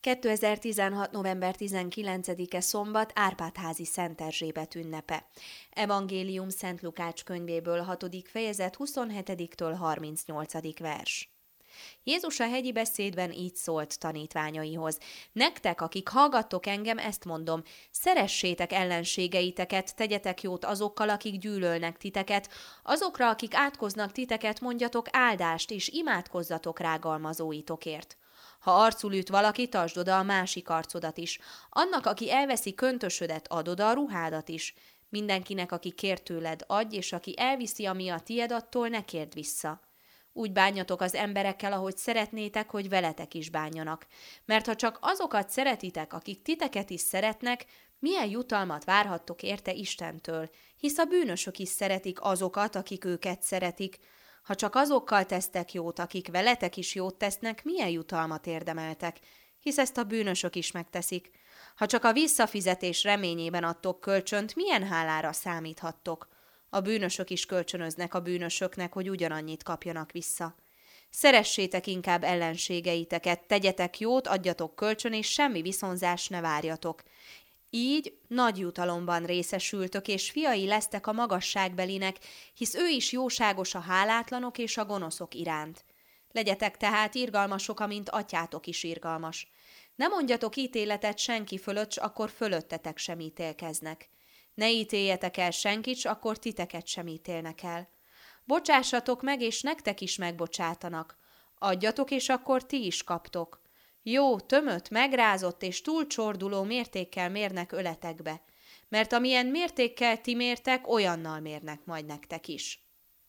2016. november 19-e szombat Árpád-házi Szent Erzsébet ünnepe. Evangélium Szent Lukács könyvéből 6. fejezet 27-től 38. vers. Jézus a hegyi beszédben így szólt tanítványaihoz. Nektek, akik hallgattok engem, ezt mondom, szeressétek ellenségeiteket, tegyetek jót azokkal, akik gyűlölnek titeket, azokra, akik átkoznak titeket, mondjatok áldást, és imádkozzatok rágalmazóitokért. Ha arcul üt valaki, tartsd oda a másik arcodat is. Annak, aki elveszi köntösödet, add oda a ruhádat is. Mindenkinek, aki kér tőled, adj, és aki elviszi, ami a tied, attól ne kérd vissza. Úgy bánjatok az emberekkel, ahogy szeretnétek, hogy veletek is bánjanak. Mert ha csak azokat szeretitek, akik titeket is szeretnek, milyen jutalmat várhattok érte Istentől, hisz a bűnösök is szeretik azokat, akik őket szeretik. Ha csak azokkal tesztek jót, akik veletek is jót tesznek, milyen jutalmat érdemeltek, hisz ezt a bűnösök is megteszik. Ha csak a visszafizetés reményében adtok kölcsönt, milyen hálára számíthattok? A bűnösök is kölcsönöznek a bűnösöknek, hogy ugyanannyit kapjanak vissza. Szeressétek inkább ellenségeiteket, tegyetek jót, adjatok kölcsön, és semmi viszonzást ne várjatok. Így nagy jutalomban részesültök, és fiai lesztek a magasságbelinek, hisz ő is jóságos a hálátlanok és a gonoszok iránt. Legyetek tehát irgalmasok, amint atyátok is irgalmas. Ne mondjatok ítéletet senki fölött, s akkor fölöttetek sem ítélkeznek. Ne ítéljetek el senkit, s akkor titeket sem ítélnek el. Bocsássatok meg, és nektek is megbocsátanak. Adjatok, és akkor ti is kaptok. Jó, tömött, megrázott és túlcsorduló mértékkel mérnek öletekbe, mert amilyen mértékkel ti mértek, olyannal mérnek majd nektek is.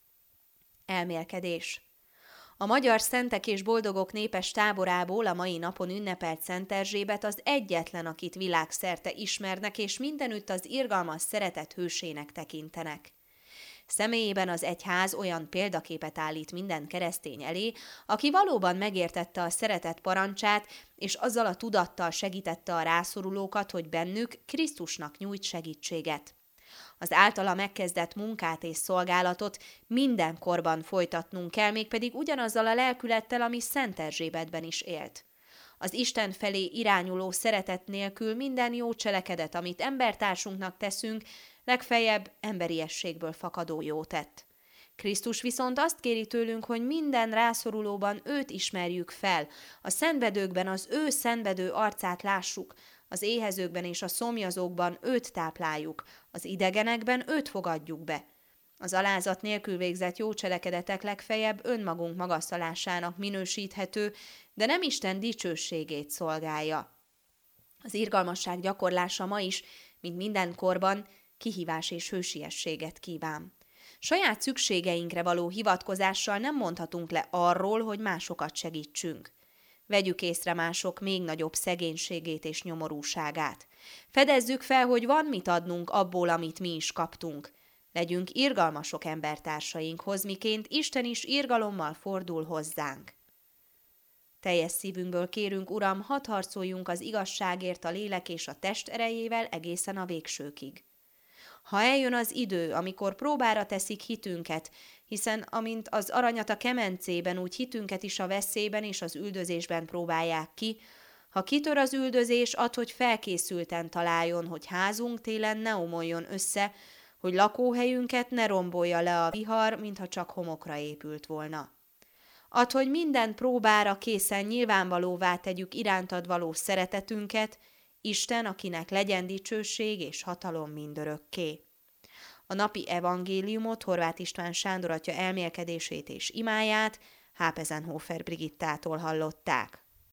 Elmélkedés. A magyar szentek és boldogok népes táborából a mai napon ünnepelt Szent Erzsébet az egyetlen, akit világszerte ismernek, és mindenütt az irgalmas szeretet hősének tekintenek. Személyében az egyház olyan példaképet állít minden keresztény elé, aki valóban megértette a szeretet parancsát, és azzal a tudattal segítette a rászorulókat, hogy bennük Krisztusnak nyújt segítséget. Az általa megkezdett munkát és szolgálatot mindenkorban folytatnunk kell, mégpedig ugyanazzal a lelkülettel, ami Szent Erzsébetben is élt. Az Isten felé irányuló szeretet nélkül minden jó cselekedet, amit embertársunknak teszünk, legfeljebb emberiességből fakadó jótett. Krisztus viszont azt kéri tőlünk, hogy minden rászorulóban őt ismerjük fel, a szenvedőkben az ő szenvedő arcát lássuk, az éhezőkben és a szomjazókban őt tápláljuk, az idegenekben őt fogadjuk be. Az alázat nélkül végzett jó cselekedetek legfeljebb önmagunk magasztalásának minősíthető, de nem Isten dicsőségét szolgálja. Az irgalmasság gyakorlása ma is, mint minden korban, kihívás és hősiességet kíván. Saját szükségeinkre való hivatkozással nem mondhatunk le arról, hogy másokat segítsünk. Vegyük észre mások még nagyobb szegénységét és nyomorúságát. Fedezzük fel, hogy van mit adnunk abból, amit mi is kaptunk. Legyünk irgalmasok embertársainkhoz, miként Isten is irgalommal fordul hozzánk. Teljes szívünkből kérünk, Uram, hadd harcoljunk az igazságért a lélek és a test erejével egészen a végsőkig. Ha eljön az idő, amikor próbára teszik hitünket, hiszen amint az aranyat a kemencében, úgy hitünket is a veszélyben és az üldözésben próbálják ki, ha kitör az üldözés, add, hogy felkészülten találjon, hogy házunk télen ne omoljon össze, hogy lakóhelyünket ne rombolja le a vihar, mintha csak homokra épült volna. Add, hogy minden próbára készen nyilvánvalóvá tegyük irántad való szeretetünket, Isten, akinek legyen dicsőség és hatalom mindörökké. A napi evangéliumot Horváth István Sándor atya elmélkedését és imáját Hápezenhofer Brigittától hallották.